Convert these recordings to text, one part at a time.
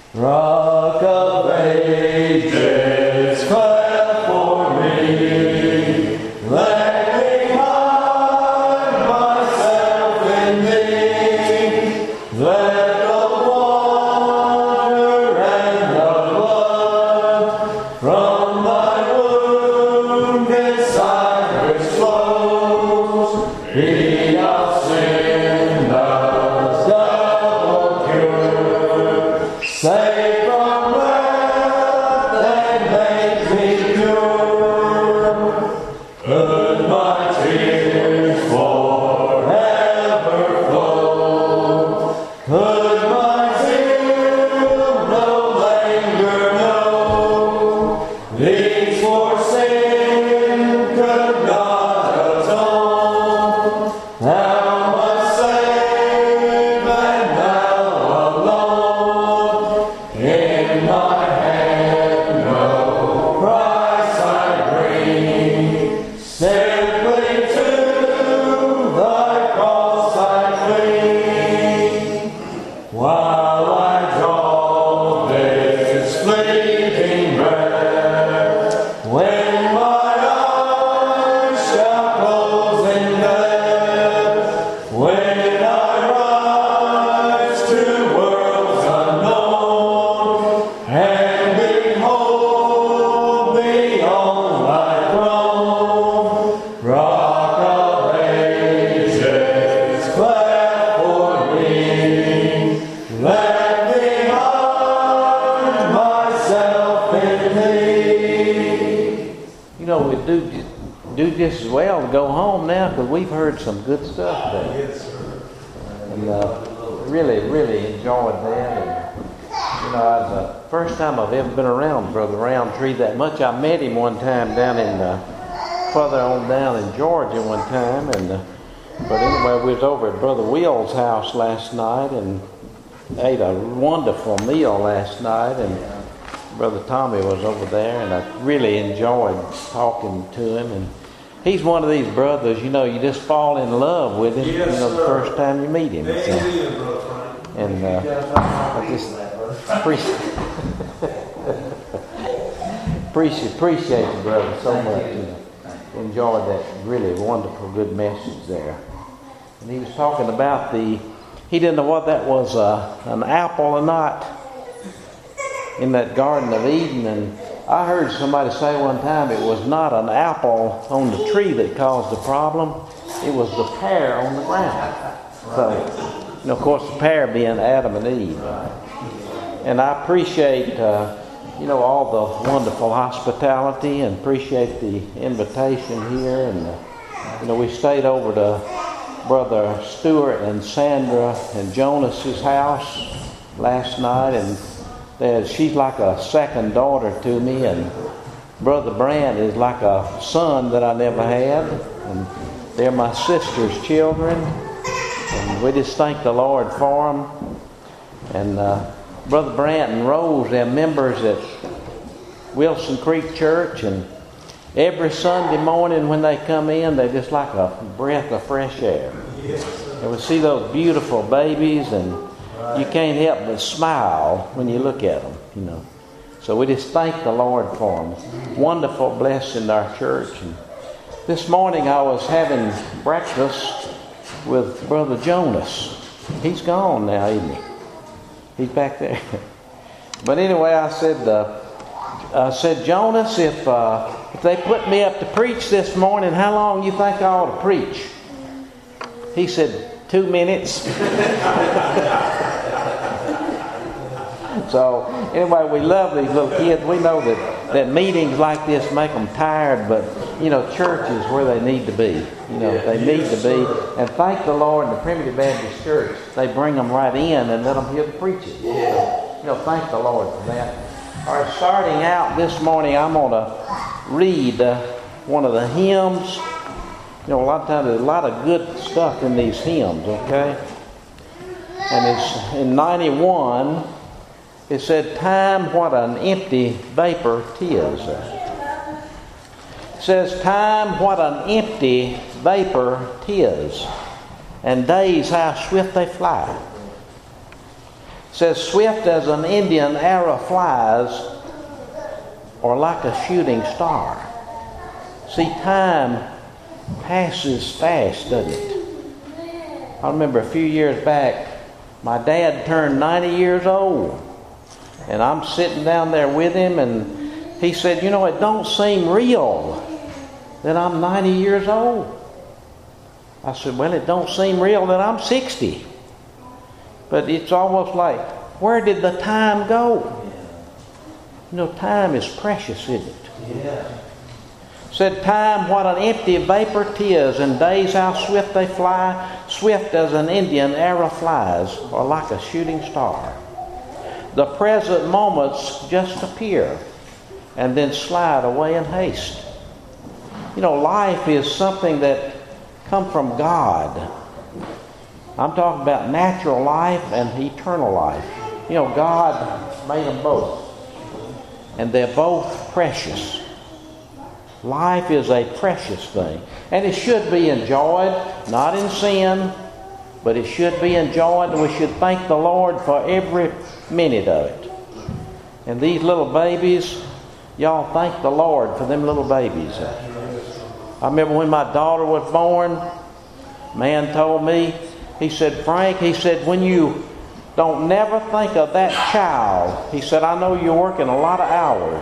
Rock of ages, clap for me. Let me hide myself in thee. Let the water and the blood from thy wounded side which flows be of sin the double cure. Save from wrath and make me pure. Let my tears forever flow. Let my zeal no longer know. These for sin could not atone. Thou must save, and thou alone. In my hand no price I bring. Simply to thy cross I cling. While I draw this fleeting breath, when my eyes shall close in death, when I rise to worlds unknown, and behold thee on thy throne, Rock of ages, clap for me. Let me hide myself in thee. You know, we do just as well to go home now because we've heard some good stuff there. Yes, sir. And really enjoyed that. And, you know, the first time I've ever been around Brother Roundtree that much. I met him one time down in further on down in Georgia one time, and but anyway, we was over at Brother Will's house last night and ate a wonderful meal last night, and Brother Tommy was over there, and I really enjoyed talking to him. And he's one of these brothers, you know, you just fall in love with him, Yes, you know, the sir. first time you meet him. Amen, Brother Frank. And I just appreciate you, brother, so much. And enjoyed that really wonderful, good message there. And he was talking about he didn't know what that was, an apple or not, in that Garden of Eden. And I heard somebody say one time it was not an apple on the tree that caused the problem, it was the pear on the ground. So, you know, of course, the pear being Adam and Eve. And I appreciate, you know, all the wonderful hospitality, and appreciate the invitation here. And, you know, we stayed over to Brother Stewart and Sandra and Jonas's house last night, and she's like a second daughter to me, and Brother Brand is like a son that I never had, and they're my sister's children, and we just thank the Lord for them. And Brother Brant and Rose, they're members at Wilson Creek Church, and every Sunday morning when they come in, they're just like a breath of fresh air. And we see those beautiful babies, and you can't help but smile when you look at them, you know. So we just thank the Lord for them. Wonderful blessing in our church. And this morning I was having breakfast with Brother Jonas. He's gone now, isn't he? He's back there. But anyway, I said, Jonas, if they put me up to preach this morning, how long you think I ought to preach? He said, 2 minutes. So anyway, we love these little kids. We know that meetings like this make them tired, but you know, church is where they need to be. You know, they need to be. And thank the Lord, in the Primitive Baptist Church, they bring them right in and let them hear the preaching. You know, thank the Lord for that. All right, starting out this morning, I'm going to read one of the hymns. You know, a lot of times there's a lot of good stuff in these hymns, okay? And it's in 91. It said, "Time, what an empty vapor 'tis." It says, "Time, what an empty vapor 'tis, and days how swift they fly. says, swift as an Indian arrow flies, or like a shooting star. See, time passes fast, doesn't it? I remember a few years back, my dad turned 90 years old. And I'm sitting down there with him, and he said, you know, it don't seem real that I'm 90 years old. I said, well, it don't seem real that I'm 60. But it's almost like, where did the time go? You know, time is precious, isn't it? Yeah. Said, time, what an empty vapor 'tis, and days how swift they fly, swift as an Indian arrow flies, or like a shooting star. The present moments just appear and then slide away in haste. You know, life is something that comes from God. I'm talking about natural life and eternal life. You know, God made them both. And they're both precious. Life is a precious thing. And it should be enjoyed, not in sin, but it should be enjoyed, and we should thank the Lord for every minute of it. And these little babies, y'all thank the Lord for them little babies. I remember when my daughter was born, a man told me, he said, Frank, he said, when you don't never think of that child, he said, I know you're working a lot of hours.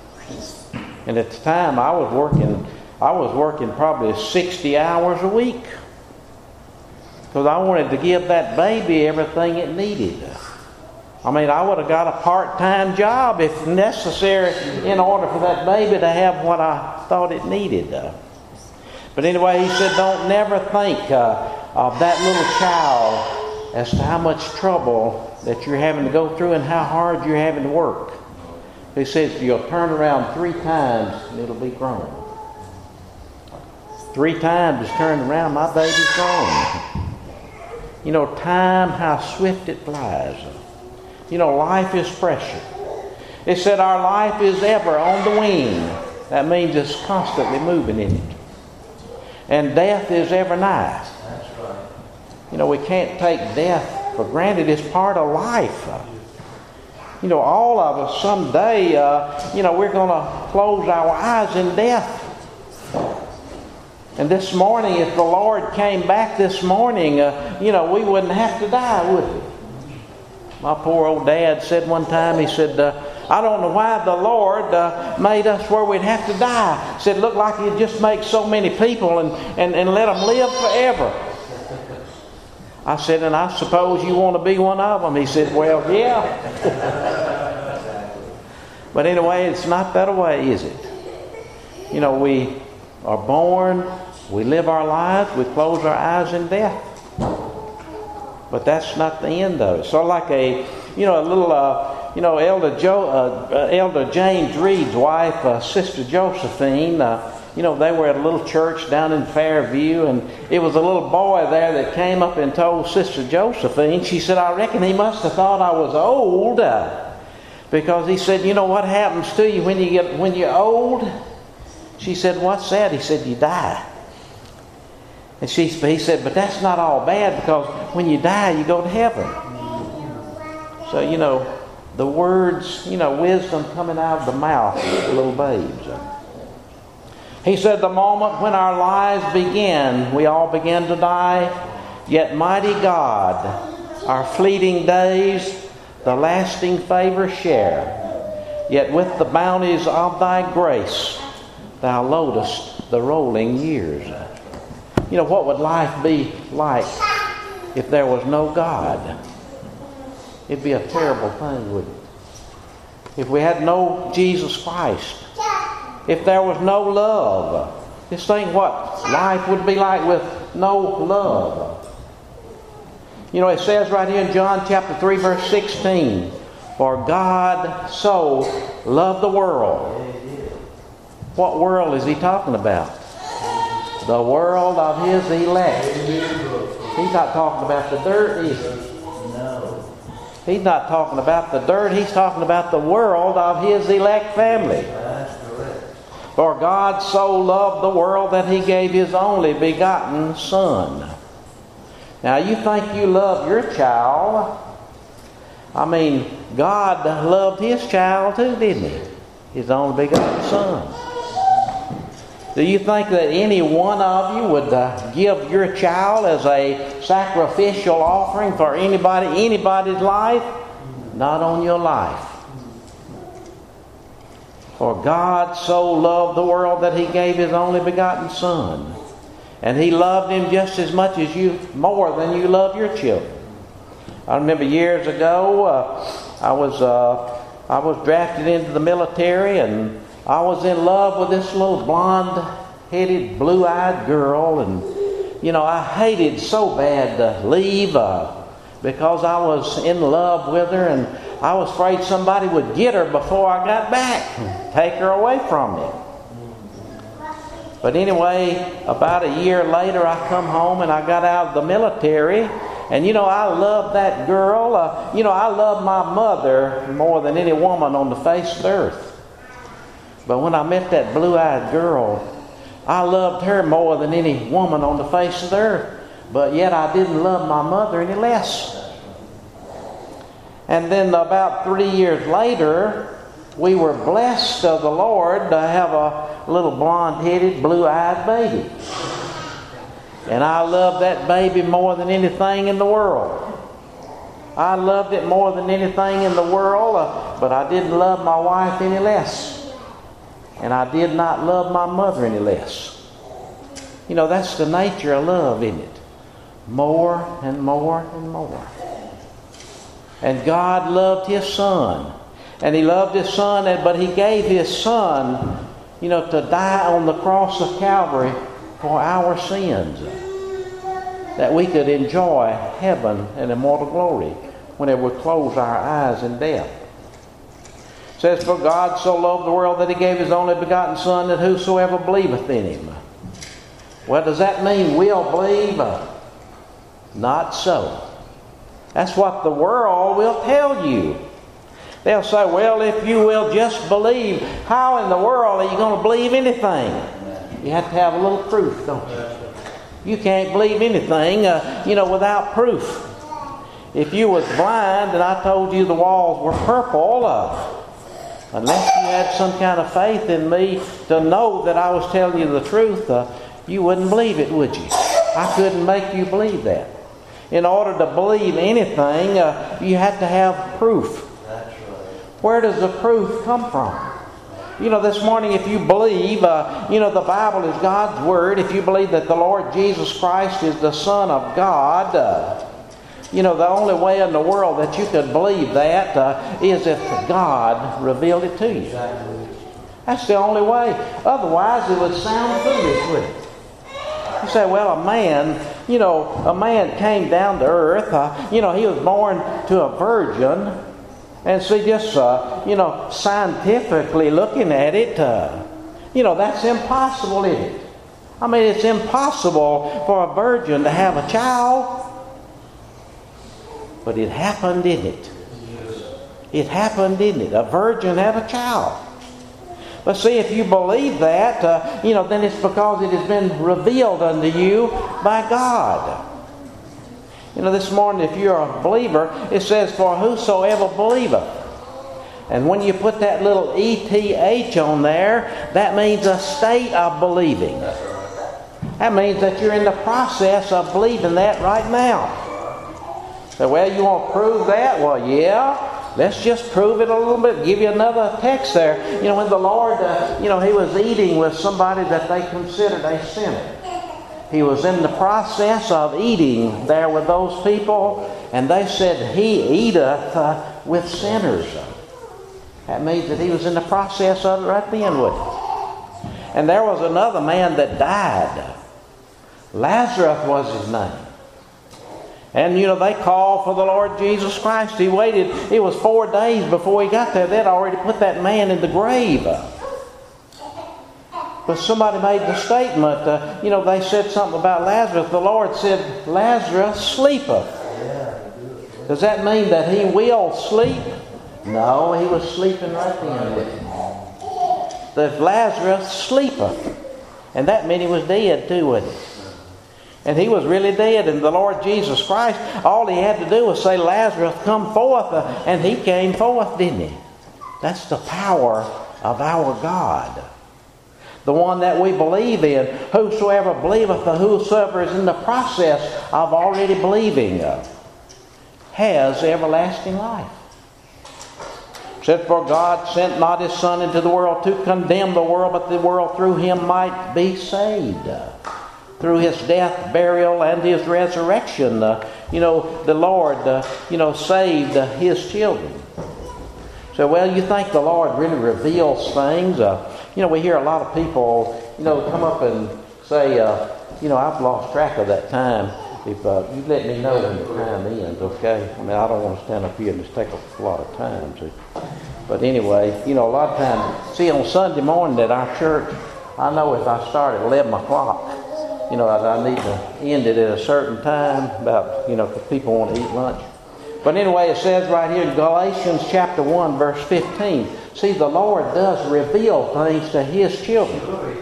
And at the time I was working probably 60 hours a week. Because I wanted to give that baby everything it needed. I mean, I would have got a part-time job if necessary in order for that baby to have what I thought it needed. But anyway, he said, don't never think of that little child as to how much trouble that you're having to go through and how hard you're having to work. He says, you'll turn around 3 times and it'll be grown. 3 times it's turned around, my baby's grown. You know, time, how swift it flies. You know, life is precious. It said our life is ever on the wing. That means it's constantly moving in it. And death is ever nigh. That's right. You know, we can't take death for granted. It's part of life. You know, all of us someday, we're going to close our eyes in death. And this morning, if the Lord came back this morning, we wouldn't have to die, would we? My poor old dad said one time, he said, I don't know why the Lord made us where we'd have to die. He said, look like He'd just make so many people and let them live forever. I said, and I suppose you want to be one of them? He said, well, yeah. But anyway, it's not that way, is it? You know, we are born, we live our lives, we close our eyes in death. But that's not the end of it. So like Elder James Reed's wife, Sister Josephine, they were at a little church down in Fairview, and it was a little boy there that came up and told Sister Josephine, she said, I reckon he must have thought I was old, because he said, you know what happens to you when you're old? She said, what's that? He said, you die. And he said, but that's not all bad, because when you die, you go to heaven. So, the words, wisdom coming out of the mouth of little babes. He said, the moment when our lives begin, we all begin to die. Yet mighty God, our fleeting days, the lasting favor share. Yet with the bounties of Thy grace, Thou loadest the rolling years. What would life be like if there was no God? It'd be a terrible thing, wouldn't it? If we had no Jesus Christ. If there was no love. Just think what life would be like with no love. It says right here in John chapter 3 verse 16, for God so loved the world. What world is He talking about? The world of His elect. He's not talking about the dirt, is He? No. He's not talking about the dirt. He's talking about the world of His elect family. That's correct. For God so loved the world that He gave His only begotten Son. Now you think you love your child, I mean, God loved His child too, didn't He? His only begotten Son. Do you think that any one of you would give your child as a sacrificial offering for anybody's life? Not on your life. For God so loved the world that He gave His only begotten Son. And He loved Him just as much as you, more than you love your children. I remember years ago, I was drafted into the military, and I was in love with this little blonde-headed, blue-eyed girl, and I hated so bad to leave because I was in love with her, and I was afraid somebody would get her before I got back, take her away from me. But anyway, about a year later, I come home and I got out of the military. And I love that girl. I love my mother more than any woman on the face of the earth. But when I met that blue-eyed girl, I loved her more than any woman on the face of the earth. But yet I didn't love my mother any less. And then about 3 years later, we were blessed of the Lord to have a little blonde-headed, blue-eyed baby. And I loved that baby more than anything in the world. I loved it more than anything in the world, but I didn't love my wife any less. And I did not love my mother any less. That's the nature of love, isn't it? More and more and more. And God loved His Son. And He loved His Son, but He gave His Son, to die on the cross of Calvary for our sins, that we could enjoy heaven and immortal glory whenever we close our eyes in death. It says, for God so loved the world that He gave His only begotten Son, that whosoever believeth in Him. Well, does that mean we'll believe? Not so. That's what the world will tell you. They'll say, well, if you will just believe, how in the world are you going to believe anything? You have to have a little proof, don't you? You can't believe anything, without proof. If you was blind and I told you the walls were purple, unless you had some kind of faith in me to know that I was telling you the truth, you wouldn't believe it, would you? I couldn't make you believe that. In order to believe anything, you have to have proof. Where does the proof come from? This morning, if you believe, the Bible is God's Word, if you believe that the Lord Jesus Christ is the Son of God, the only way in the world that you could believe that is if God revealed it to you. That's the only way. Otherwise, it would sound foolish, wouldn't it? You say, well, a man came down to earth. He was born to a virgin. And see, just, scientifically looking at it, that's impossible, isn't it? I mean, it's impossible for a virgin to have a child. But it happened, didn't it? It happened, didn't it? A virgin had a child. But see, if you believe that, then it's because it has been revealed unto you by God. This morning, if you're a believer, it says, for whosoever believeth. And when you put that little ETH on there, that means a state of believing. That means that you're in the process of believing that right now. So, well, you want to prove that? Well, yeah. Let's just prove it a little bit. Give you another text there. When the Lord, He was eating with somebody that they considered a sinner. He was in the process of eating there with those people, and they said, He eateth with sinners. That means that He was in the process of it right then, wouldn't it? And there was another man that died. Lazarus was his name. And they called for the Lord Jesus Christ. He waited. It was 4 days before he got there. They'd already put that man in the grave. But somebody made the statement, they said something about Lazarus. The Lord said, Lazarus sleepeth. Does that mean that he will sleep? No, he was sleeping right then with him. That Lazarus sleepeth. And that meant he was dead too, wouldn't it? And he was really dead. And the Lord Jesus Christ, all he had to do was say, Lazarus, come forth. And he came forth, didn't he? That's the power of our God. The one that we believe in. Whosoever believeth, or whosoever is in the process of already believing, has everlasting life. It said, for God sent not his Son into the world to condemn the world, but the world through him might be saved. Through his death, burial, and his resurrection, the Lord, saved his children. So, well, you think the Lord really reveals things? We hear a lot of people, come up and say, I've lost track of that time. If you let me know when the time ends, okay? I mean, I don't want to stand up here and just take a lot of time. See? But anyway, a lot of times, see, on Sunday morning at our church, I know if I start at 11 o'clock, I need to end it at a certain time, about, if people want to eat lunch. But anyway, it says right here in Galatians chapter 1, verse 15, see, the Lord does reveal things to his children.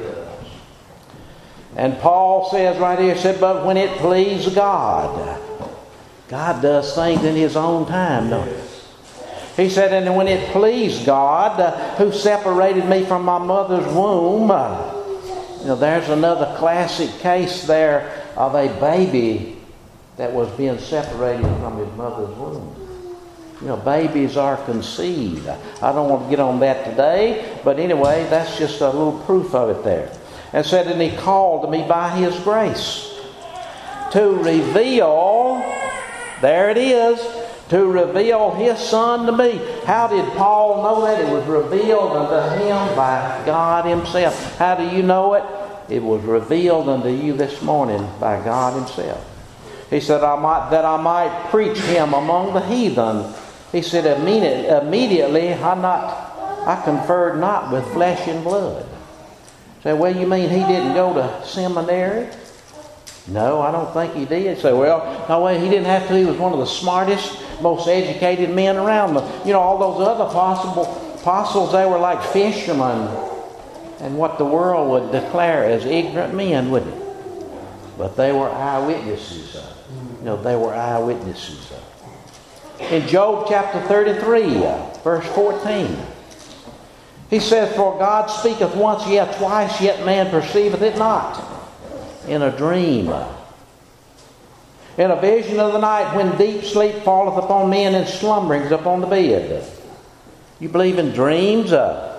And Paul says right here, said, but when it pleased God, God does things in his own time, don't he? He said, and when it pleased God, who separated me from my mother's womb. There's another classic case there of a baby that was being separated from his mother's womb. Babies are conceived. I don't want to get on that today, but anyway, that's just a little proof of it there. And said, and he called me by his grace to reveal, there it is, to reveal his Son to me. How did Paul know that? It was revealed unto him by God himself. How do you know it? It was revealed unto you this morning by God himself. He said, that I might preach him among the heathen. He said, immediately I conferred not with flesh and blood. Say, well, you mean he didn't go to seminary? No, I don't think he did. Say, well, no way, he didn't have to. He was one of the smartest, most educated men around. All those other apostles, they were like fishermen, and what the world would declare as ignorant men, wouldn't it? But they were eyewitnesses. They were eyewitnesses. In Job chapter 33, verse 14, he says, for God speaketh once, yet twice, yet man perceiveth it not. In a dream, in a vision of the night, when deep sleep falleth upon men and slumberings upon the bed. You believe in dreams?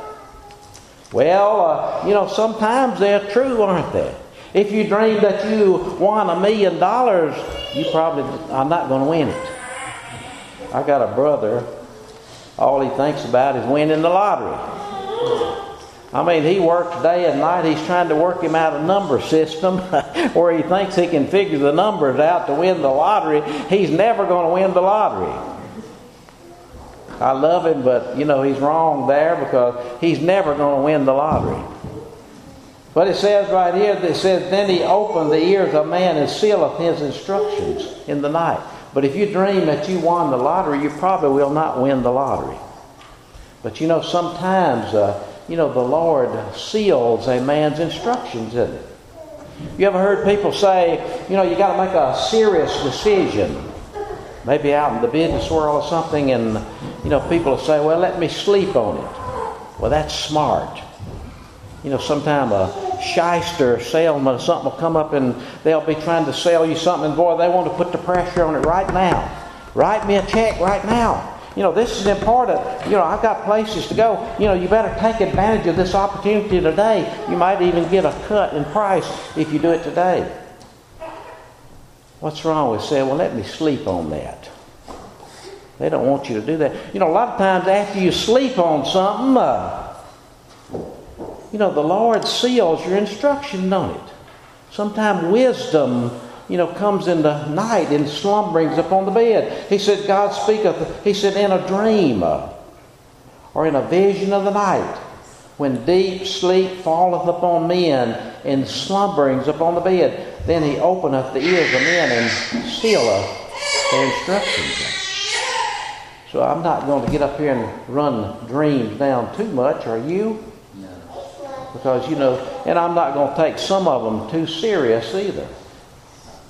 Sometimes they're true, aren't they? If you dream that you won $1 million, you probably are not going to win it. I got a brother, all he thinks about is winning the lottery. I mean, he works day and night. He's trying to work him out a number system where he thinks he can figure the numbers out to win the lottery. He's never going to win the lottery. I love him, but, he's wrong there because he's never going to win the lottery. But it says right here, it says, then he opened the ears of man and sealeth his instructions in the night. But if you dream that you won the lottery, you probably will not win the lottery. But sometimes, the Lord seals a man's instructions, isn't it? You ever heard people say, you got to make a serious decision, maybe out in the business world or something, and, people will say, well, let me sleep on it. Well, that's smart. Sometime a shyster salesman or something will come up and they'll be trying to sell you something, and boy, they want to put the pressure on it right now. Write me a check right now. This is important. I've got places to go. You better take advantage of this opportunity today. You might even get a cut in price if you do it today. What's wrong with saying, well, let me sleep on that? They don't want you to do that. A lot of times after you sleep on something, the Lord seals your instruction, don't it? Sometimes wisdom, comes in the night in slumberings upon the bed. He said, God speaketh, he said, in a dream or in a vision of the night, when deep sleep falleth upon men in slumberings upon the bed, then he openeth the ears of men and sealeth their instructions. So I'm not going to get up here and run dreams down too much, are you? No. Because, and I'm not going to take some of them too serious either.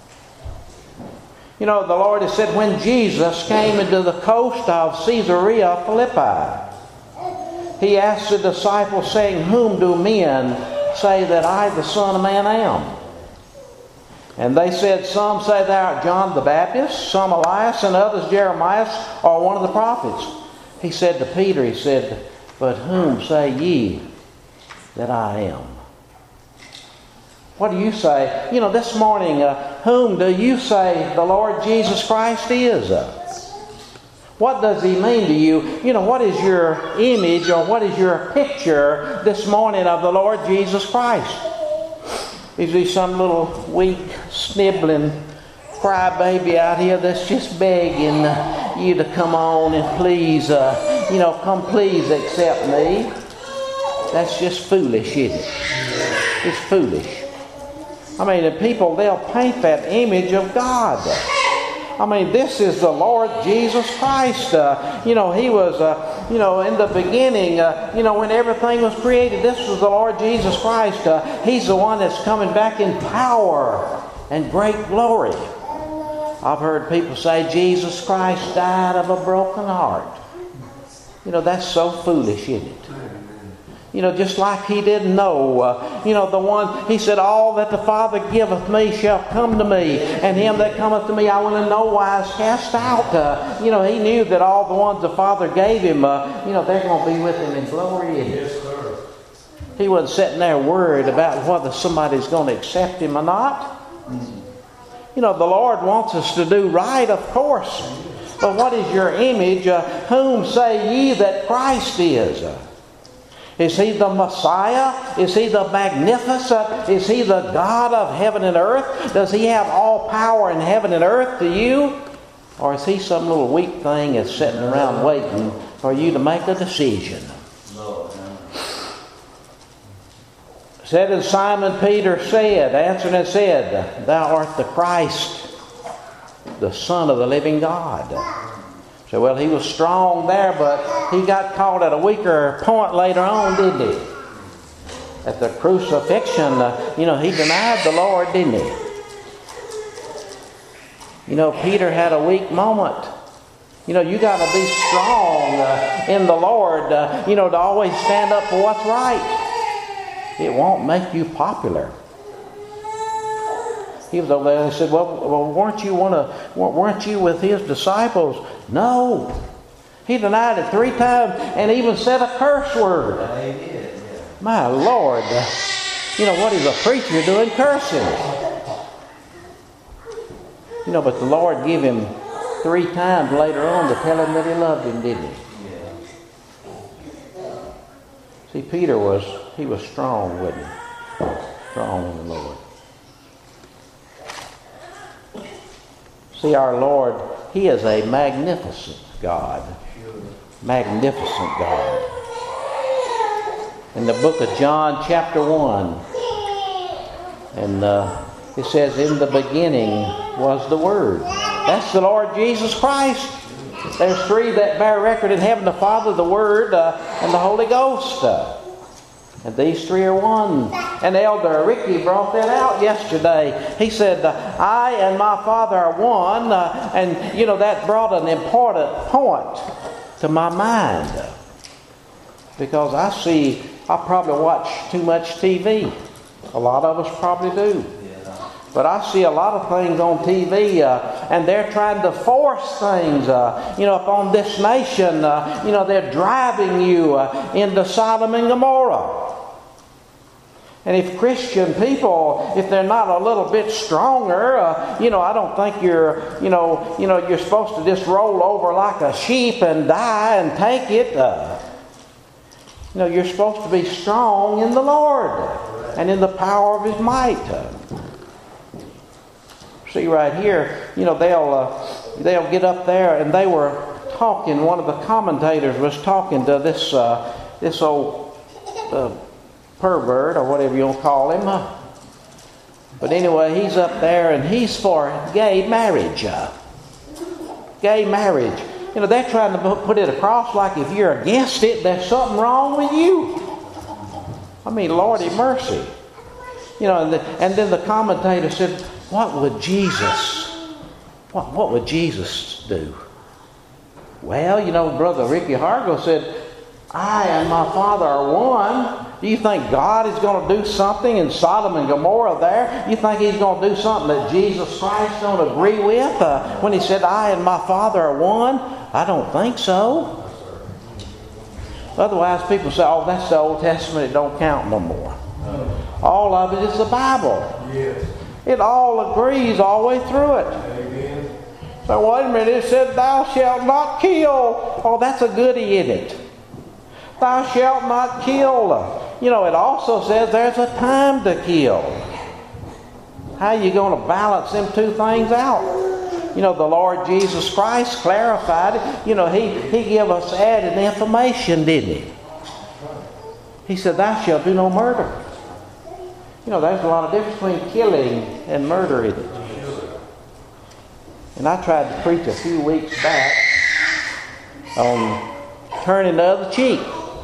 You know, the Lord has said when Jesus came into the coast of Caesarea Philippi, He asked the disciples, saying, "Whom do men say that I, the Son of Man, am?" And they said, "Some say thou art John the Baptist, some Elias, and others Jeremiah, or one of the prophets." He said to Peter, he said, "But whom say ye that I am?" What do you say? You know, this morning, whom do you say the Lord Jesus Christ is? What does He mean to you? You know, what is your image or what is your picture this morning of the Lord Jesus Christ? Is He some little weak, sniveling crybaby out here that's just begging you to come on and please, come please accept me? That's just foolish, isn't it? It's foolish. I mean, the people, they'll paint that image of God. I mean, this is the Lord Jesus Christ. He was, in the beginning, when everything was created, this was the Lord Jesus Christ. He's the one that's coming back in power and great glory. I've heard people say Jesus Christ died of a broken heart. That's so foolish, isn't it? Just like He didn't know. The one, He said, "All that the Father giveth me shall come to me, and him that cometh to me I will in no wise cast out." He knew that all the ones the Father gave Him, they're going to be with Him in glory. Yes, sir. He wasn't sitting there worried about whether somebody's going to accept Him or not. The Lord wants us to do right, of course. But what is your image? Whom say ye that Christ is? Is He the Messiah? Is He the Magnificent? Is He the God of heaven and earth? Does He have all power in heaven and earth to you? Or is He some little weak thing that's sitting around waiting for you to make a decision? Said, and Simon Peter answered and said, "Thou art the Christ, the Son of the living God." So, well, he was strong there, but he got caught at a weaker point later on, didn't he? At the crucifixion, he denied the Lord, didn't he? Peter had a weak moment. You got to be strong in the Lord, to always stand up for what's right. It won't make you popular. He was over there and said, well, weren't you with His disciples? No. He denied it 3 times and even said a curse word. He did, yeah. My Lord. What is a preacher doing cursing? But the Lord gave him 3 times later on to tell him that He loved him, didn't He? Yeah. See, Peter was strong, wasn't he? Strong in the Lord. See, our Lord, He is a magnificent God. Magnificent God. In the book of John, chapter 1, and it says, "In the beginning was the Word." That's the Lord Jesus Christ. There's 3 that bear record in heaven: the Father, the Word, and the Holy Ghost. And these 3 are one. And Elder Ricky brought that out yesterday. He said, "I and my Father are one." And, that brought an important point to my mind. Because I probably watch too much TV. A lot of us probably do. But I see a lot of things on TV, and they're trying to force things, upon this nation. They're driving you into Sodom and Gomorrah. And if Christian people, if they're not a little bit stronger, I don't think you're supposed to just roll over like a sheep and die and take it. You're supposed to be strong in the Lord and in the power of His might. See right here, they'll get up there, and they were talking. One of the commentators was talking to this old pervert, or whatever you want to call him. But anyway, he's up there, and he's for gay marriage. Gay marriage. They're trying to put it across like if you're against it, there's something wrong with you. I mean, Lordy mercy. And then the commentator said, what would Jesus What would Jesus do? Well, Brother Ricky Hargo said, I and my Father are one. Do you think God is going to do something in Sodom and Gomorrah there? You think He's going to do something that Jesus Christ don't agree with when He said, I and my Father are one? I don't think so. Otherwise, people say, oh, that's the Old Testament. It don't count no more. All of it is the Bible. Yes. It all agrees all the way through it. Amen. So wait a minute, it said, thou shalt not kill. Oh, that's a goodie in it. Thou shalt not kill. It also says there's a time to kill. How are you going to balance them two things out? The Lord Jesus Christ clarified it. He gave us added information, didn't He? He said, thou shalt do no murder. There's a lot of difference between killing and murder in it. And I tried to preach a few weeks back on turning the other cheek.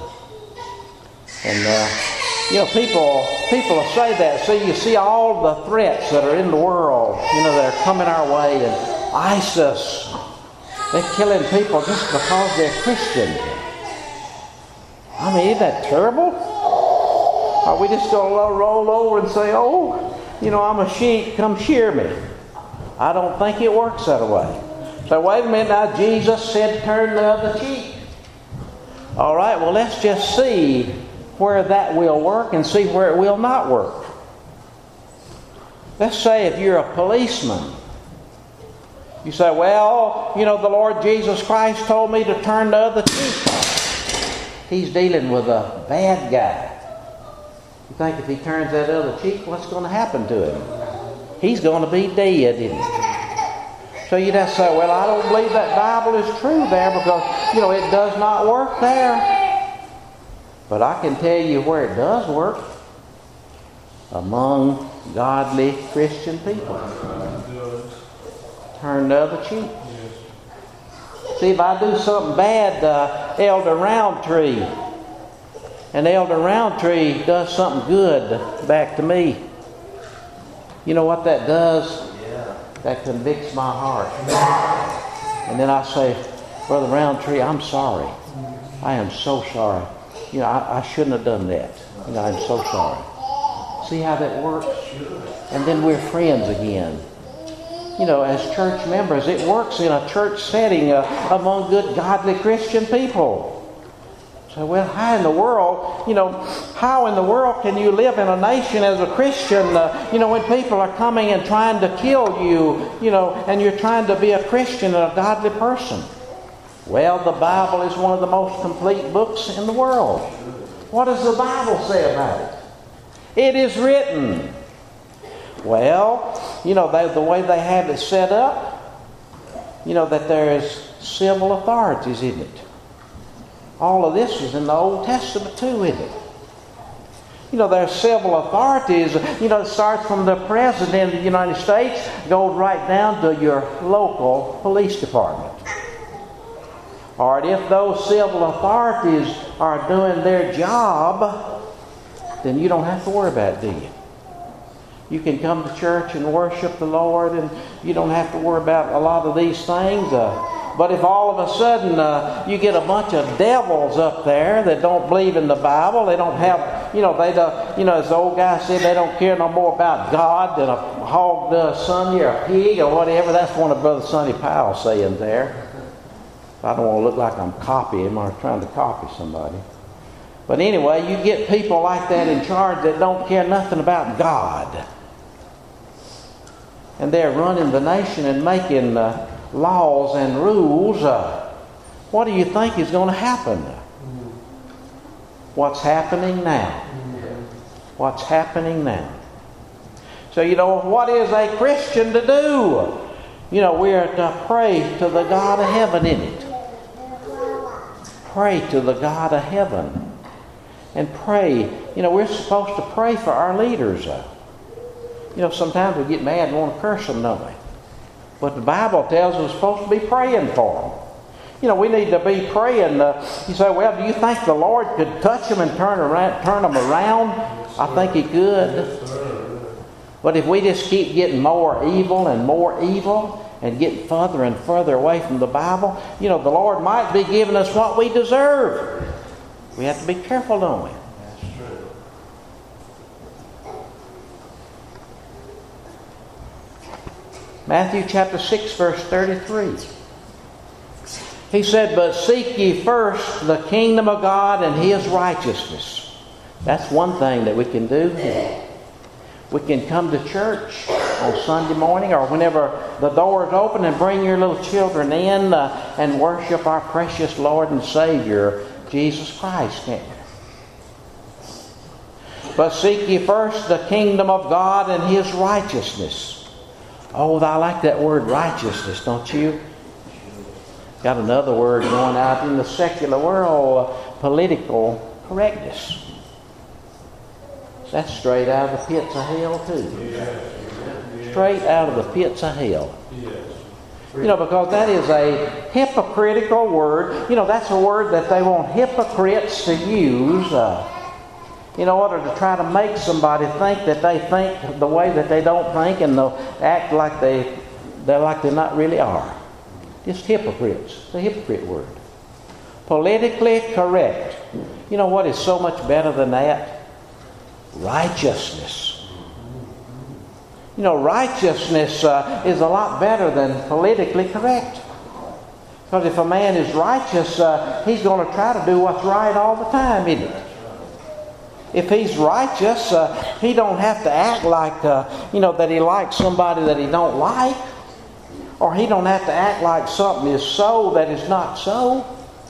And, people will say that. So you see all the threats that are in the world, that are coming our way. And ISIS, they're killing people just because they're Christian. I mean, isn't that terrible? Are we just going to roll over and say, oh, I'm a sheep, come shear me? I don't think it works that way. So wait a minute now, Jesus said turn the other cheek. All right, well, let's just see where that will work and see where it will not work. Let's say if you're a policeman, you say, well, the Lord Jesus Christ told me to turn the other cheek. He's dealing with a bad guy. You think if he turns that other cheek, what's going to happen to him? He's going to be dead, isn't he? So you just say, well, I don't believe that Bible is true there because, it does not work there. But I can tell you where it does work. Among godly Christian people. Turn the other cheek. See, if I do something bad to Elder Roundtree, and Elder Roundtree does something good back to me, you know what that does? That convicts my heart. And then I say, Brother Roundtree, I'm sorry. I am so sorry. I shouldn't have done that. I'm so sorry. See how that works? And then we're friends again. As church members, it works in a church setting among good, godly Christian people. So, well, how in the world can you live in a nation as a Christian, when people are coming and trying to kill you, and you're trying to be a Christian and a godly person? Well, the Bible is one of the most complete books in the world. What does the Bible say about it? It is written. Well, the way they have it set up, that there is civil authorities in it. All of this was in the Old Testament too, isn't it? There's civil authorities. It starts from the President of the United States, goes right down to your local police department. Or if those civil authorities are doing their job, then you don't have to worry about it, do you? You can come to church and worship the Lord, and you don't have to worry about a lot of these things. But if all of a sudden you get a bunch of devils up there that don't believe in the Bible, they don't have, as the old guy said, they don't care no more about God than a hog does Sunday or a pig or whatever. That's one of Brother Sonny Powell's saying there. I don't want to look like I'm copying him or trying to copy somebody. But anyway, you get people like that in charge that don't care nothing about God. And they're running the nation and making laws and rules. What do you think is going to happen? What's happening now? What's happening now? So, what is a Christian to do? We're to pray to the God of heaven in it. Pray to the God of heaven. And pray. We're supposed to pray for our leaders. Sometimes we get mad and want to curse them, don't we? But the Bible tells us we're supposed to be praying for them. We need to be praying. You say, well, do you think the Lord could touch them and turn them around? I think He could. But if we just keep getting more evil and more evil, and getting further and further away from the Bible, the Lord might be giving us what we deserve. We have to be careful, don't we? That's true. Matthew chapter 6, verse 33. He said, "But seek ye first the kingdom of God and His righteousness." That's one thing that we can do. We can come to church on Sunday morning or whenever the door is open and bring your little children in and worship our precious Lord and Savior, Jesus Christ, can't you? "But seek ye first the kingdom of God and His righteousness." Oh, I like that word righteousness, don't you? Got another word going out in the secular world, political correctness. That's straight out of the pits of hell too. Straight out of the pits of hell. Because that is a hypocritical word. That's a word that they want hypocrites to use in order to try to make somebody think that they think the way that they don't think, and they'll act like they're not really are. Just hypocrites. It's a hypocrite word. Politically correct. You know what is so much better than that? Righteousness. Righteousness is a lot better than politically correct. Because if a man is righteous, he's going to try to do what's right all the time, isn't it? If he's righteous, he don't have to act like, that he likes somebody that he don't like. Or he don't have to act like something is so that is not so.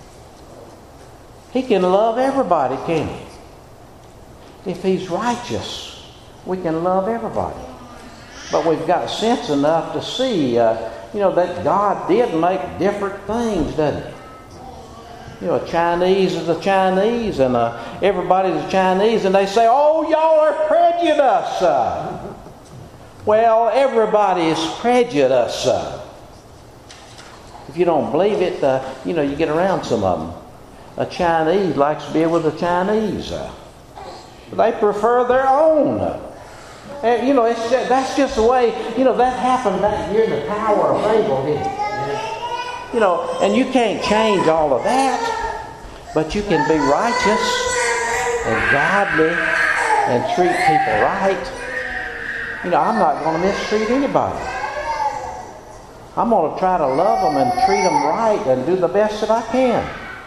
He can love everybody, can't he? If he's righteous, we can love everybody. But we've got sense enough to see, that God did make different things, doesn't He? A Chinese is a Chinese, and everybody's a Chinese, and they say, "Oh, y'all are prejudiced." Well, everybody is prejudiced. If you don't believe it, you get around some of them. A Chinese likes to be with a Chinese. They prefer their own. And, that's just the way, that happened back here in the Tower of Babel, didn't it? And you can't change all of that. But you can be righteous and godly and treat people right. I'm not going to mistreat anybody. I'm going to try to love them and treat them right and do the best that I can.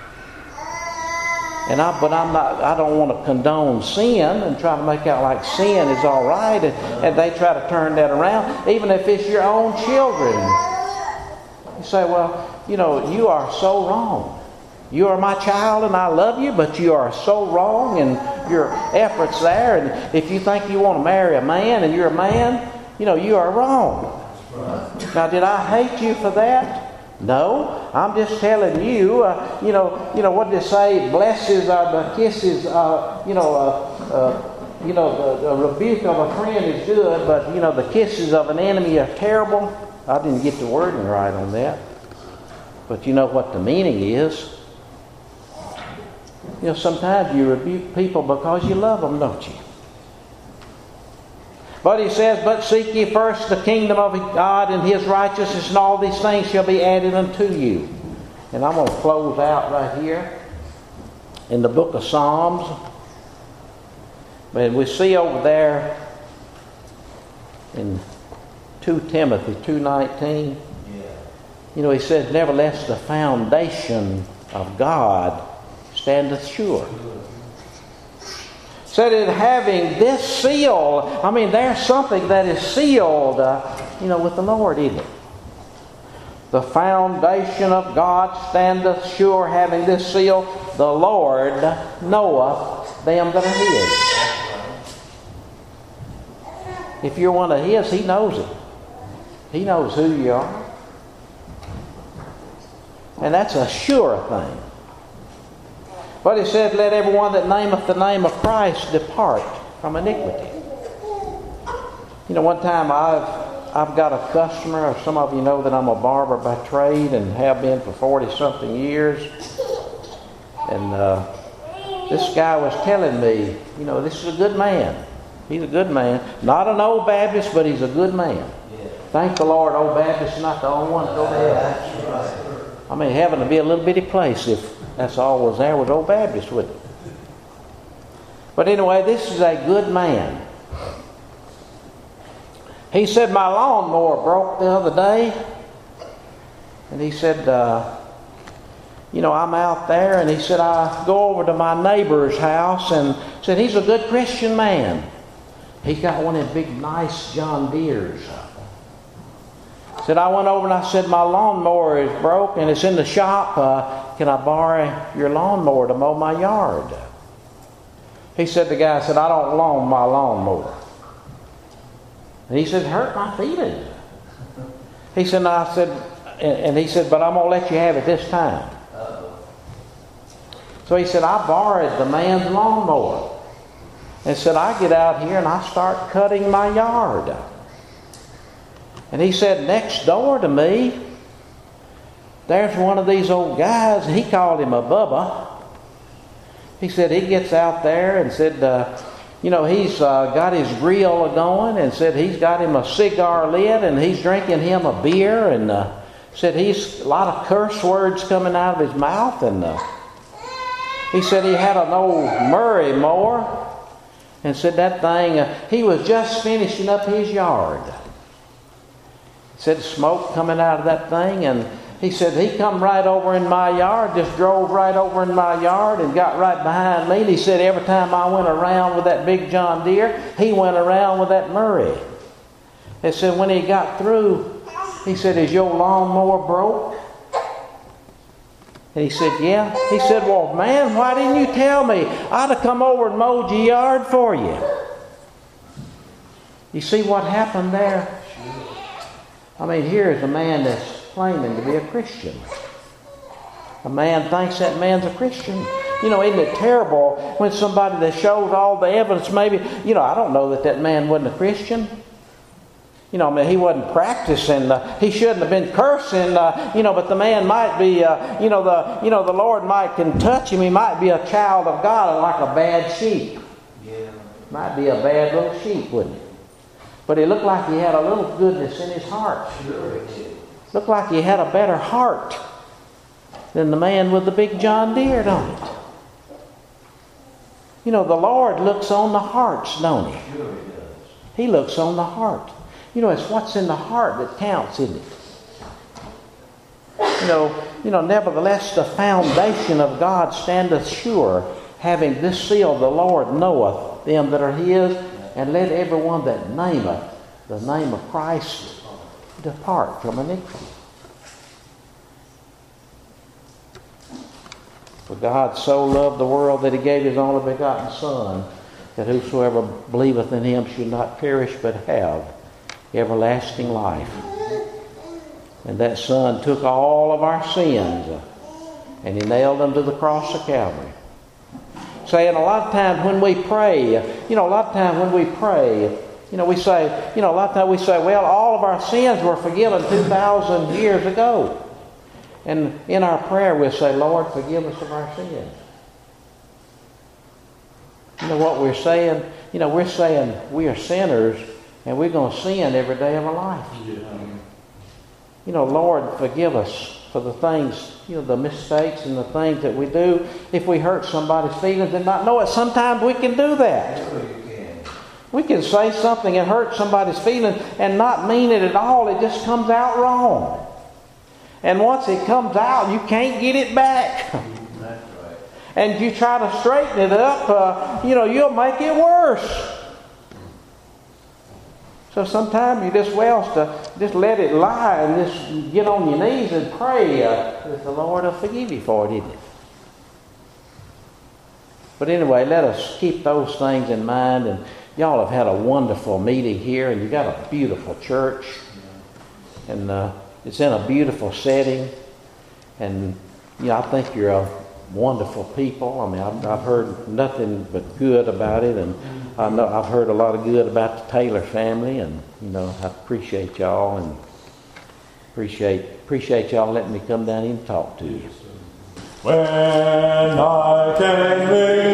But I don't want to condone sin and try to make out like sin is all right, and they try to turn that around, even if it's your own children. You say, "Well, you are so wrong. You are my child and I love you, but you are so wrong in your efforts there. And if you think you want to marry a man and you're a man, you are wrong." Now, did I hate you for that? No. I'm just telling you, what did it say? Blesses are the kisses, the rebuke of a friend is good, but, the kisses of an enemy are terrible. I didn't get the wording right on that. But you know what the meaning is. Sometimes you rebuke people because you love them, don't you? But he says, "But seek ye first the kingdom of God and His righteousness, and all these things shall be added unto you." And I'm going to close out right here in the book of Psalms. But we see over there in 2 Timothy 2:19, he says, "Nevertheless the foundation of God standeth sure." Said it having this seal. There's something that is sealed, with the Lord, isn't it? The foundation of God standeth sure, having this seal: the Lord knoweth them that are His. If you're one of His, He knows it. He knows who you are. And that's a sure thing. But he said, "Let everyone that nameth the name of Christ depart from iniquity." One time I've got a customer, or some of you know that I'm a barber by trade and have been for 40-something years. And this guy was telling me, this is a good man. He's a good man. Not an old Baptist, but he's a good man. Thank the Lord, Old Baptist is not the only one to go to heaven. That's right. I mean, heaven would be a little bitty place if that's all was there with Old Baptist, wouldn't it? But anyway, this is a good man. He said, my lawnmower broke the other day. And he said, I'm out there. And he said, I go over to my neighbor's house. And said, he's a good Christian man. He's got one of them big, nice John Deeres. Said, I went over and I said, my lawnmower is broke and it's in the shop. Can I borrow your lawnmower to mow my yard? He said, the guy said, I don't loan my lawnmower. And he said, hurt my feelings. He said, he said, but I'm going to let you have it this time. So he said, I borrowed the man's lawnmower. And said, I get out here and I start cutting my yard. And he said, next door to me, there's one of these old guys. He called him a Bubba. He said he gets out there and said, he's got his grill going, and said he's got him a cigar lit and he's drinking him a beer, and said he's a lot of curse words coming out of his mouth. And he said he had an old Murray mower, and said that thing, he was just finishing up his yard. Said smoke coming out of that thing, and he said he come right over in my yard, just drove right over in my yard and got right behind me. And he said every time I went around with that big John Deere, he went around with that Murray. He said when he got through, he said, is your lawnmower broke? And he said, yeah. He said, well, man, why didn't you tell me? I'd have come over and mowed your yard for you. You see what happened there? I mean, here's a man that's claiming to be a Christian. A man thinks that man's a Christian. Isn't it terrible when somebody that shows all the evidence, maybe, I don't know that man wasn't a Christian. He wasn't practicing. He shouldn't have been cursing. But the man might be. The Lord can touch him. He might be a child of God, like a bad sheep. Yeah. Might be a bad little sheep, wouldn't it? But he looked like he had a little goodness in his heart. Sure it did. Looked like he had a better heart than the man with the big John Deere, don't it? The Lord looks on the hearts, don't He? Sure He does. He looks on the heart. It's what's in the heart that counts, isn't it? Nevertheless, the foundation of God standeth sure, having this seal, the Lord knoweth them that are His, and let everyone that nameth the name of Christ depart from iniquity. For God so loved the world that He gave His only begotten Son, that whosoever believeth in Him should not perish but have everlasting life. And that Son took all of our sins and He nailed them to the cross of Calvary. Saying a lot of times when we pray, we say, well, all of our sins were forgiven 2,000 years ago. And in our prayer we'll say, Lord, forgive us of our sins. You know what we're saying? We're saying we are sinners and we're going to sin every day of our life. Lord, forgive us for the things, the mistakes and the things that we do. If we hurt somebody's feelings and not know it, sometimes we can do that. We can say something and hurt somebody's feelings and not mean it at all. It just comes out wrong. And once it comes out, you can't get it back. That's right. And you try to straighten it up, you'll make it worse. So sometimes you just just let it lie and just get on your knees and pray that the Lord will forgive you for it, isn't it? But anyway, let us keep those things in mind. And y'all have had a wonderful meeting here, and you got a beautiful church, and it's in a beautiful setting. And I think you're a wonderful people. I mean, I've heard nothing but good about it, and I know I've heard a lot of good about the Taylor family, and I appreciate y'all, and appreciate y'all letting me come down here and talk to you. When I can